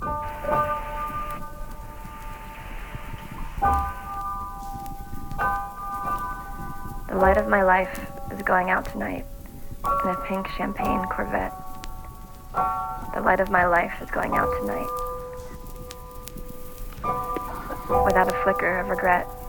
The light of my life is going out tonight in a pink champagne Corvette. The light of my life is going out tonight without a flicker of regret.